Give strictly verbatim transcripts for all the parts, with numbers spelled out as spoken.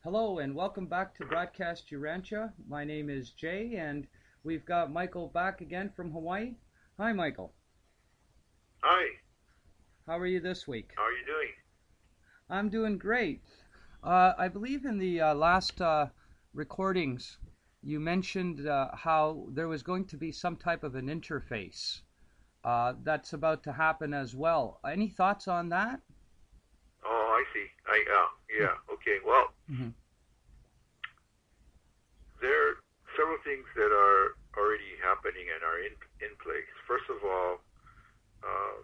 Hello and welcome back to Broadcast Urantia. My name is Jay and we've got Michael back again from Hawaii. Hi, Michael. Hi, How are you this week? how are you doing? I'm doing great. Uh, I believe in the uh, last uh, recordings you mentioned uh, how there was going to be some type of an interface uh, that's about to happen as well. Any thoughts on that? Oh, I see. I uh, yeah. Okay. Well, Mm-hmm. there are several things that are already happening and are in in place. First of all, um,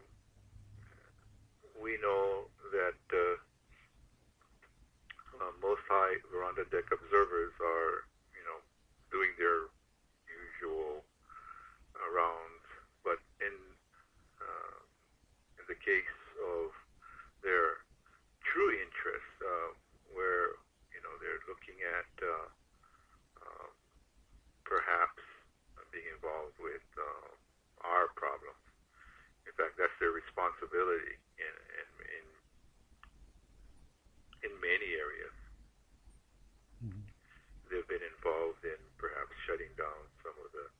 we know that uh, uh, most high veranda deck observers are, you know, doing their usual uh, rounds, but in uh, in the case of their true interest, uh, where you know they're looking at uh, um, perhaps being involved with uh, our problems. In fact, that's their responsibility in in in, in many areas. Mm-hmm. They've been involved in perhaps shutting down some of the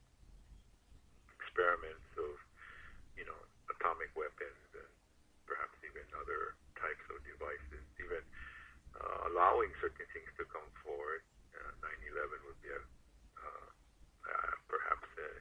experiments of you know atomic weapons and perhaps even other types of devices, even uh, allowing certain things to come forward. Uh, nine eleven would be a uh, uh, perhaps an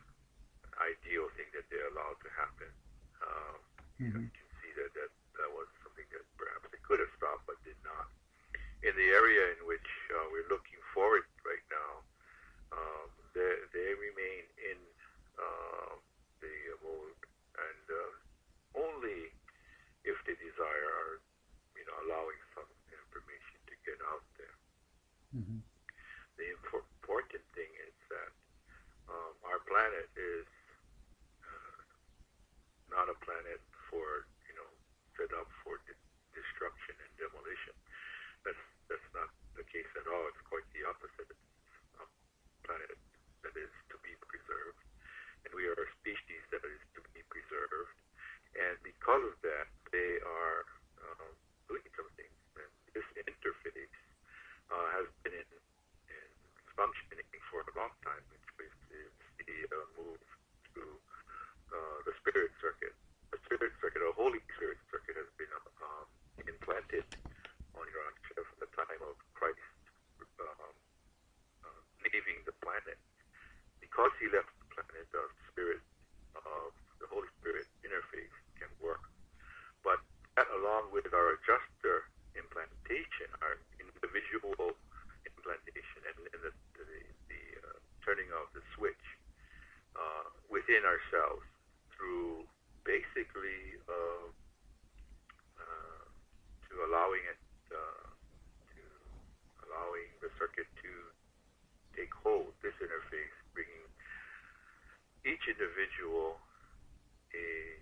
ideal thing that they allowed to happen. Um, you know, Mm-hmm. you can see that, that that was something that perhaps they could have stopped but did not. In the area in which uh, we're looking forward right now, um, they, they remain in uh, the mode, and uh, only if they desire are, you know, allowing some information to get out there. Mm-hmm. The important thing is that um, our planet is uh, not a planet for, you know, set up for de- destruction and demolition. That's that's not the case at all. It's quite the opposite. It's a planet that is to be preserved, and we are a species that is to be preserved. And because of that, they are um, doing some things. And this interface uh, has been in, in functioning for a long time, which is the uh, move to uh, the spirit circuit. The spirit circuit, or Holy Spirit circuit, has been um, implanted on your from the time of Christ um, uh, leaving the planet. Because he left the planet, the spirit of the Holy Spirit interface can work. But that, along with our adjuster implantation, our individual implantation, and, and the, the, the uh, turning of the switch uh, within ourselves through basically uh, uh, to allowing it uh, to allowing the circuit to take hold, this interface, bringing each individual a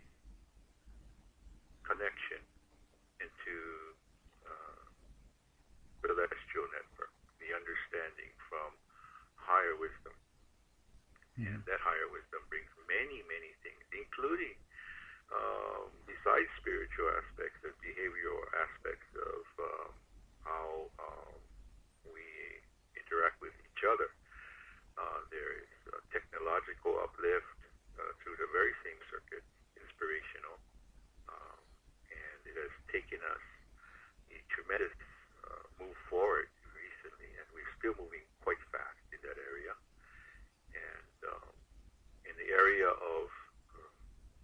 connection into uh, the celestial network, the understanding from higher wisdom. And Mm-hmm. that higher wisdom brings many, many things, including, um, besides spiritual aspects, the behavioral aspects of um, how um, we interact with each other. Uh, there is a technological uplift uh, through the very same circuit, inspirational, um, and it has taken us a tremendous uh, move forward recently, and we're still moving quite fast in that area. And um, in the area of uh,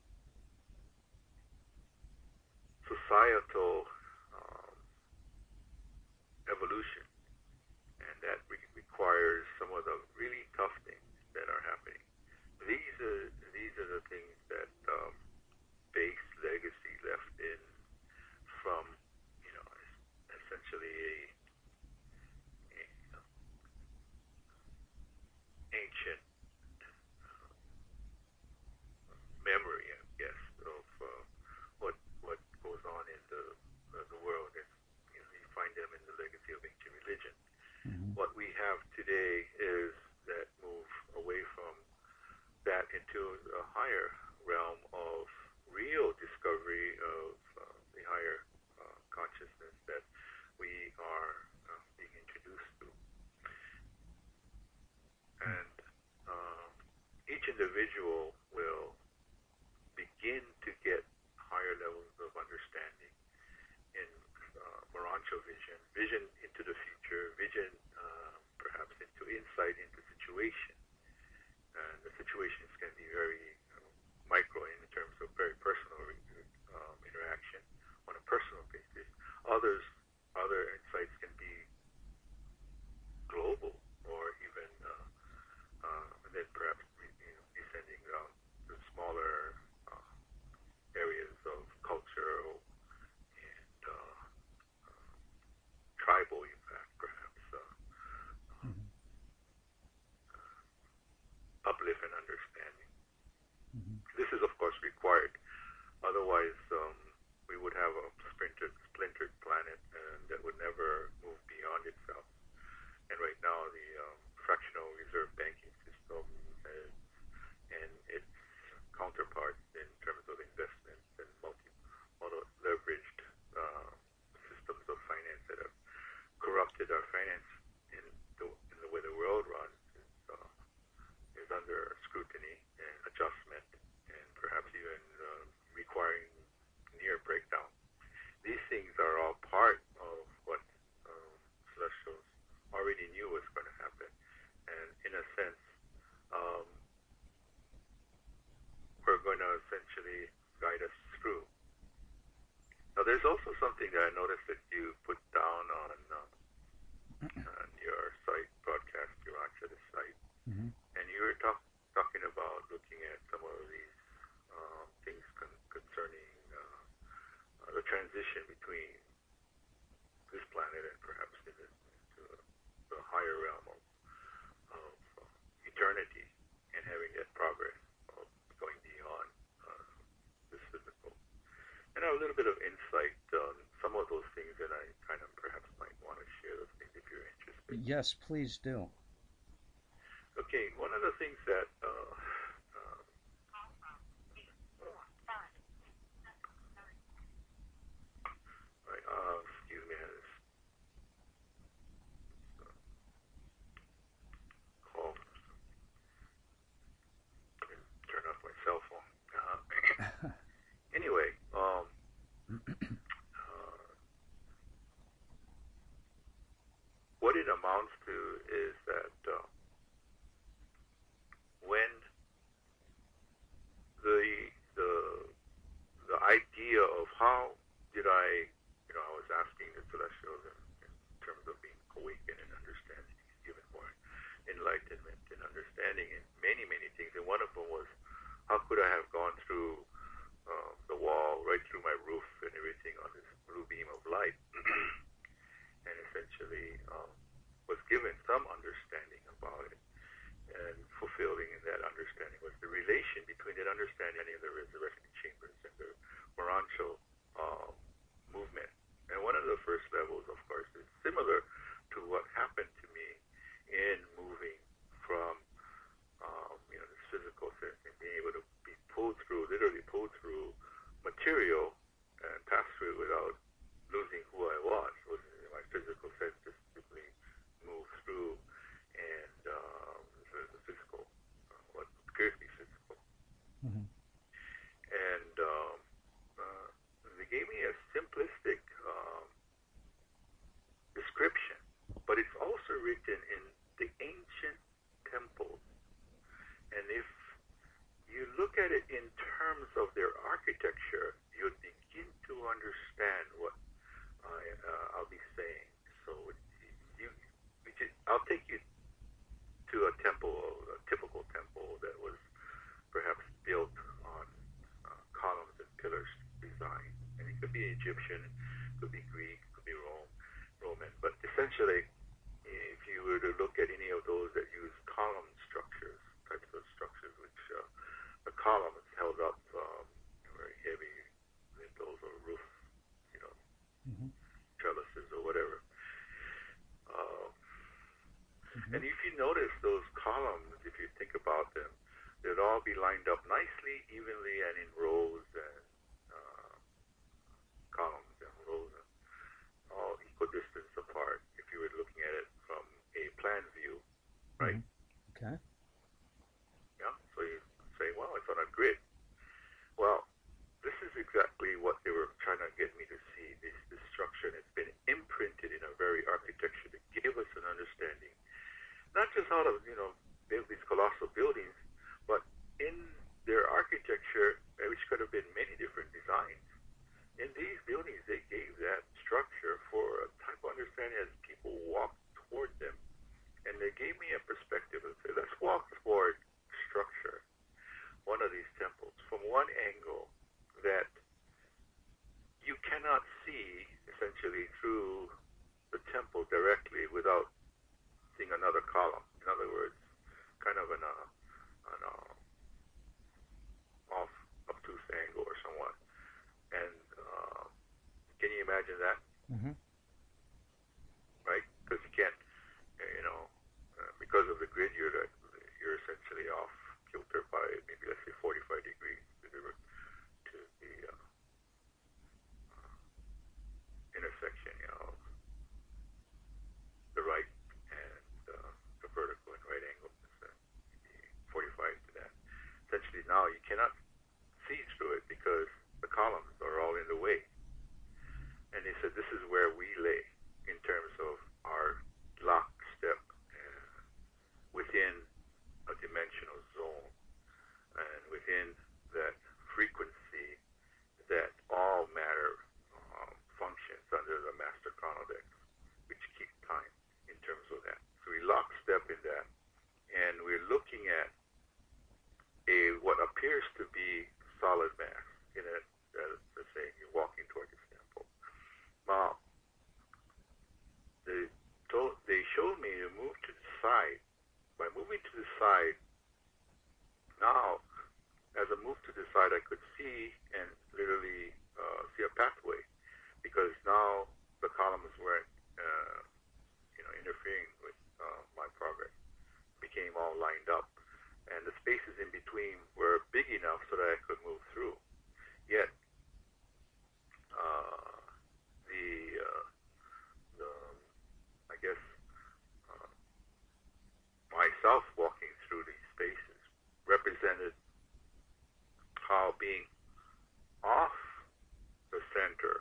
societal um, evolution, and that re- requires some of the really tough things that are happening. These are these are the things that um, base legacy left in from, you know, essentially a, a ancient memory, I guess, of uh, what what goes on in the uh, the world. And you know, you find them in the legacy of ancient religion. Mm-hmm. What we have today is that move away from that into a higher realm of real discovery of uh, the higher uh, consciousness that we are. Uh, individual will begin to get higher levels of understanding in uh, Morancho vision, vision into the future, vision uh, perhaps into insight into situation. And the situations can be very uh, micro in terms of very personal um, interaction on a personal basis. Others, other insights can be global or even uh, uh, and then perhaps you know, descending down to smaller uh, areas of culture and uh, uh, tribal impact, perhaps uh, Mm-hmm. uplift and understanding. Mm-hmm. This is, of course, required. Otherwise, um, we would have a splintered, splintered planet and that would never move beyond itself. And right now, the um, fractional reserve banking system has, and its counterparts in terms of investments and multi, leveraged uh, systems of finance that have corrupted our finance in the, in the way the world runs is, uh, is under scrutiny and adjustment and perhaps even uh, requiring near breakdown. These things are all part of what um, celestials already knew was going to happen, and in a sense, um, we're going to essentially guide us through. Now, there's also something that I noticed that you put down on, uh, on your site, broadcast, your Anshada site, Mm-hmm. and you were talk, talking about looking at some of these um, things con- concerning uh, uh, the transition between this planet and perhaps into, into the higher realm of, of uh, eternity and having that progress of going beyond uh, this physical. And I have a little bit of insight on some of those things that I kind of perhaps might want to share those things if you're interested. Yes, please do. Okay, one of the things that uh, uh, right, uh, excuse me, I had this uh, call. Turn off my cell phone. Uh, anyway, um, uh, what it amounts to is that uh, when the the the idea of how did I, you know, I was asking the celestials in, in terms of being awakened and understanding, given more enlightenment and understanding in many many things, and one of them was how could I have gone through uh, the wall, right through my roof and everything on this blue beam of light, and essentially um, was given some understanding about it. And fulfilling in that understanding was the relation between that understanding and the resurrection chambers and the Morancho um, movement. And one of the first levels, of course, is similar to what happened to me in moving from um, you know this physical sense and being able to be pulled through, literally pulled through material and pass through it without losing who I was. It was my physical sense just simply moved through and um, the, the physical, uh, what appears to be physical. Mm-hmm. And um, uh, they gave me a simplistic um, description, but it's also written in the ancient temples. And if you look at it in terms of their architecture, you'll begin to understand what I, uh, I'll be saying. So you, I'll take you to a temple, a typical temple that was perhaps built on uh, columns and pillars design. And it could be Egyptian, it could be Greek, it could be Rome, Roman. But essentially, if you were to look at any of those that use column structures, types of structures, which uh, the column is held up um, very heavy windows or roof, you know, Mm-hmm. trellises or whatever. Uh, Mm-hmm. and if you notice those columns, if you think about them, they'd all be lined up nicely, evenly, and in rows and uh, columns and rows, and all equal distance apart. If you were looking at it from a plan view, right? Mm-hmm. Okay. Yeah. So you grid. Well, this is exactly what they were trying to get me to see. This, this structure, and it's been imprinted in a very architecture that gave us an understanding, not just how to, you know, build these colossal buildings, but in their architecture, uh, which could have been many different designs. In these buildings, they gave that structure for a type of understanding as people walk toward them. And they gave me a perspective and said, let's walk toward structure, one of these temples, from one angle that you cannot see essentially through the temple directly without seeing another column. In other words, kind of an, uh, an uh, off obtuse angle or somewhat. And uh, can you imagine that? Mm-hmm. Right? Because you can't, you know, uh, because of the grid, you're you're essentially off kilter by maybe let's say forty-five degrees to the to the uh, uh, intersection, you know, the right and uh, the vertical and right angle is uh, forty-five to that. Essentially, now you cannot see through it because the columns are all in the way. And they said this is where we lay in terms of our lockstep uh, within a dimensional zone and within that frequency that all matter um, functions under the master chronodex, which keeps time in terms of that. So we lockstep in that, and we're looking at a what appears to be solid mass in it. Uh, let's say you're walking toward this temple. Now, they told, they showed me to move to the side. By moving to the side, now, as I moved to the side, I could see and literally uh, see a pathway, because now the columns weren't, uh, you know, interfering with uh, my progress. Became all lined up, and the spaces in between were big enough so that I could move through. Yet, uh, the, uh, the, I guess, uh, myself walking through these spaces represented how being off the center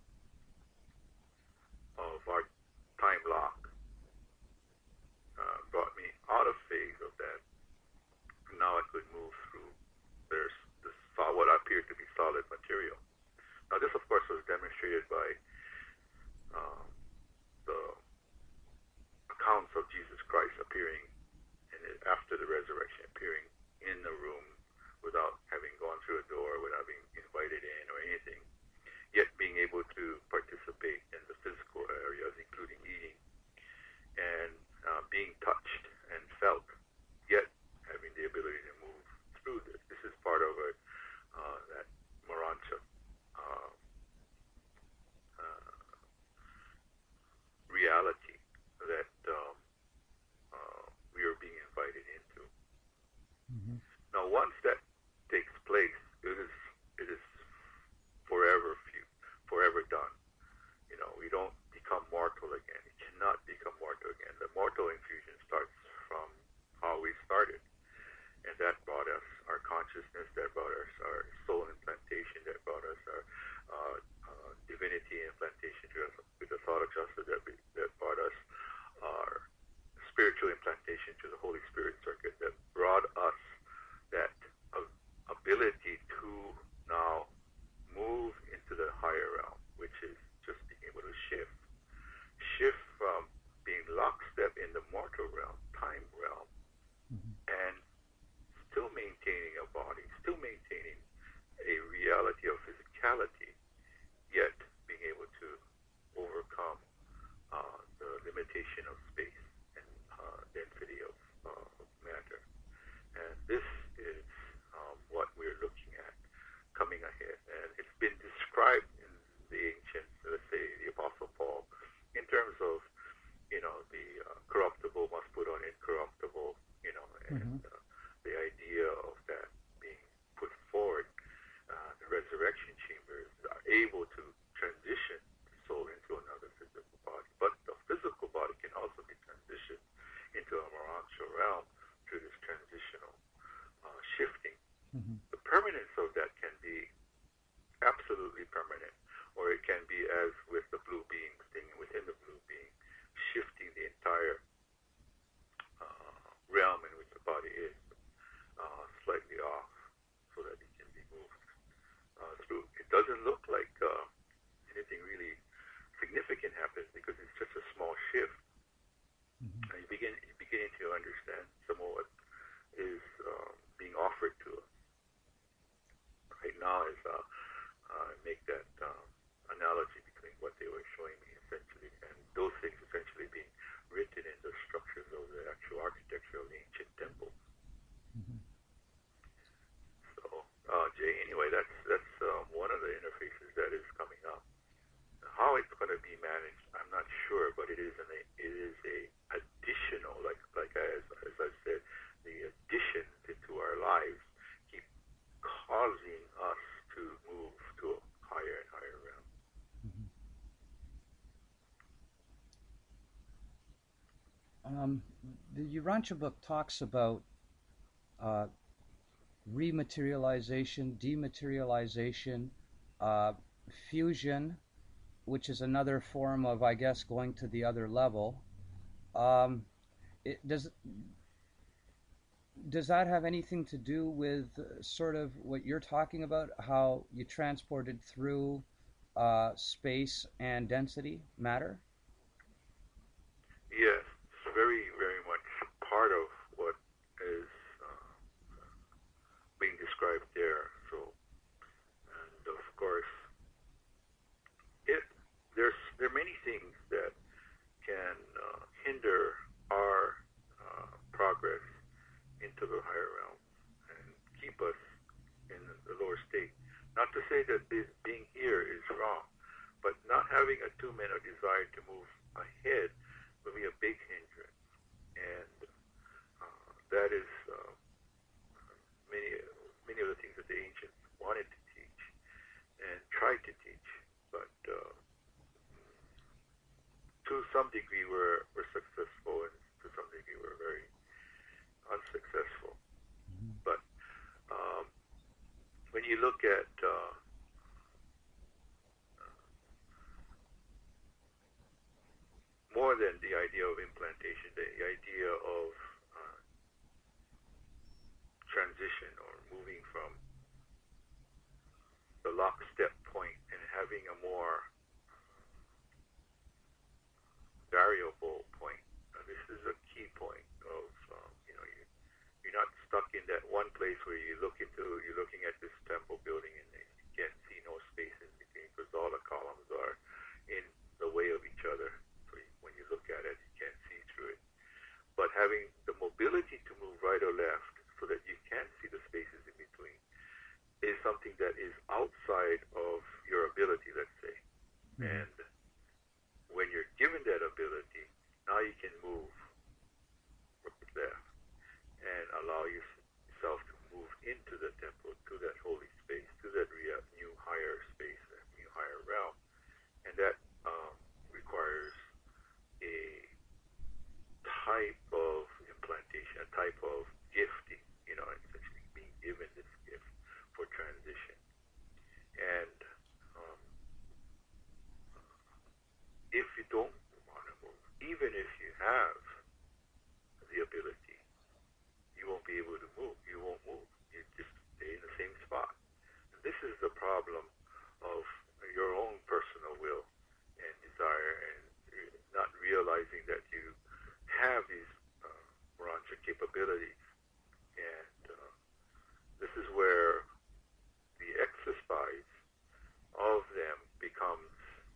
of our time lock uh, brought me out of phase of that. Now I could move through there's this what appeared to be solid material. Now this, of course, was demonstrated by um, the accounts of Jesus Christ appearing in it, after the resurrection, appearing in the room without having gone through a door, without being invited in or anything, yet being able to participate in the physical areas, including eating and uh, being touched and felt, yet having the ability to move through this. This is part of a, uh, that Morancha uh, uh, reality that um, uh, we are being invited into. Mm-hmm. Now, once that takes place, it is it is forever few, forever done. You know, we don't become mortal again. It cannot become mortal again. The mortal infusion starts from how we started, and that brought us our consciousness, that brought us our soul implantation, that brought us our uh, uh, divinity implantation to us, with the thought of justice, that, we, that brought us our spiritual implantation to the Holy Spirit circuit, that brought us that uh, ability to now move into the higher realm, which is just being able to shift. Shift from being lockstep in the mortal realm, time realm, mm-hmm. and still maintaining a body, still maintaining a reality of physicality, yet being able to overcome uh, the limitation of space and uh, density of, uh, of matter. And this is um, what we're looking at coming ahead. And it's been described in the ancients, let's say the Apostle Paul, in terms of, you know, the uh, corruptible must put on incorruptible, you know, and mm-hmm. uh, the idea of that being put forward. Uh, the resurrection chambers are able to transition the soul into another physical body. But the physical body can also be transitioned into a Morancha realm through this transitional uh, shifting. Mm-hmm. The Urantia book talks about uh, rematerialization, dematerialization, uh, fusion, which is another form of, I guess, going to the other level. Um, it, does does that have anything to do with uh, sort of what you're talking about? How you transported through uh, space and density matter? Yes, it's very, very much part of what is uh, being described there. So, and of course, it there's there are many things that can uh, hinder our uh, progress into the higher realms and keep us in the lower state. Not to say that this being here is wrong, but not having a two-minute desire to move ahead will be a big hindrance. And uh, that is uh, many many of the things that the ancients wanted to teach and tried to teach, but uh, to some degree were, were successful, and to some degree were very unsuccessful. But um, when you look at uh, more than the idea of implantation, the idea of uh, transition or moving from the lockstep point and having a more variable point. Now, this is a key point of um, you know you, you're not stuck in that one place where you look into you're looking at this temple building and you can't see no space in between because all the columns are in the way of each other. So you, when you look at it, you can't see through it. But having the mobility to move right or left so that you can see the spaces in between is something that is outside of your ability, let's say. Mm-hmm. And when you're given that ability, now you can move left and allow yourself to move into the temple, to that holy space, to that new higher space, that new higher realm. And that um, requires a type of implantation, a type of gifting, you know, essentially being given this gift for transition. And um, if you don't want to move, even if you have the ability, you won't be able to move. You won't move. You just stay in the same spot. And this is the problem of your own personal will and desire, and not realizing that you have these uh, Urantia capabilities. And uh, this is where the exercise of them becomes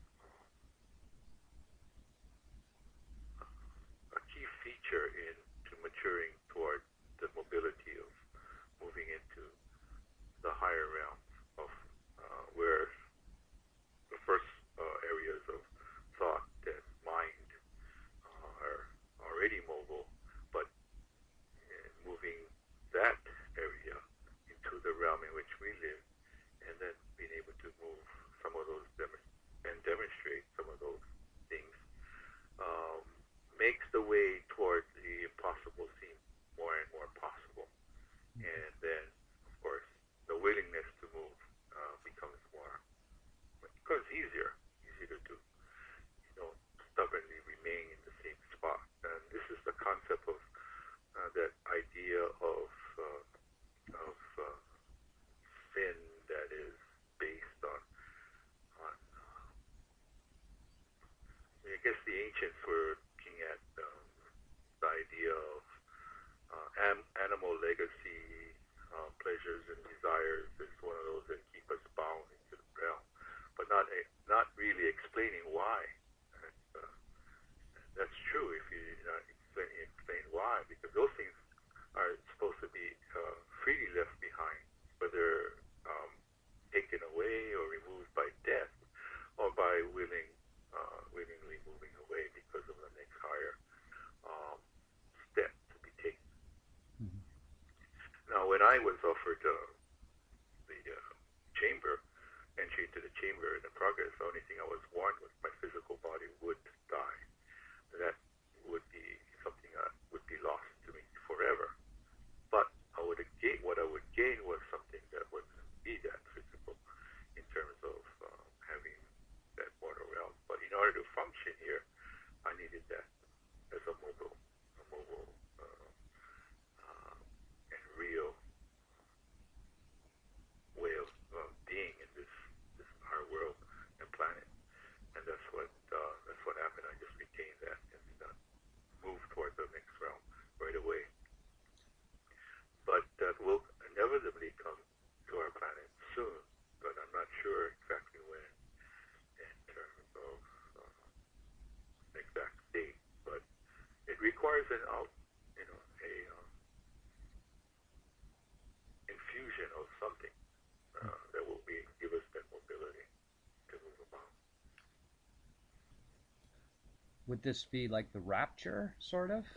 a key feature into maturing toward the mobility of moving into the higher realms of uh, where the first uh, areas of thought and mind uh, are already mobile, but uh, moving that area into the realm in which we live, and then being able to move some of those dem- and demonstrate some of those things um, makes the way towards the impossible seem more and more possible. And then, of course, the willingness to move uh, becomes more, becomes easier, easier to do. You don't stubbornly remain in the same spot. And this is the concept of uh, that idea of uh, of uh, sin that is based on on. Uh, I guess the ancients were looking at um, the idea of uh, am- animal legacy, uh, pleasures and desires is one of those that keep us bound into the realm, but not a, not really explaining why. And, uh, that's true if you not explain, explain why, because those things are supposed to be uh, freely left behind, whether um, taken away or removed by death or by willing, uh, willingly moving away because of the next higher um, step to be taken. Mm-hmm. Now, when I was offered uh, the uh, chamber, entry into the chamber in the progress, the only thing I was warned was my physical body would die. That would be something that would be lost to me. vision of something uh, that will be give us that mobility to move about. Would this be like the rapture, sort of?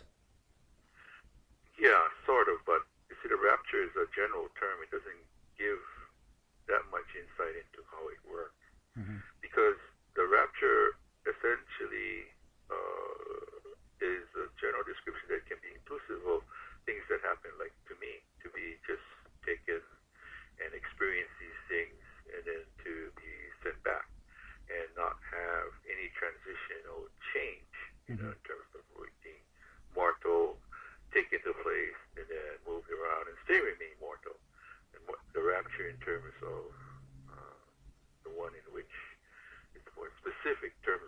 Yeah, sort of, but you see, the rapture is a general term. It doesn't give that much insight into how it works. Mm-hmm. Because the rapture essentially uh, is a general description that can be inclusive of things that happen, like to me, to be just taken and experience these things and then to be sent back and not have any transition or change, you Mm-hmm. know, in terms of being mortal, taken to place, and then moved around and stay remain mortal. And what the rapture in terms of uh, the one in which it's more specific term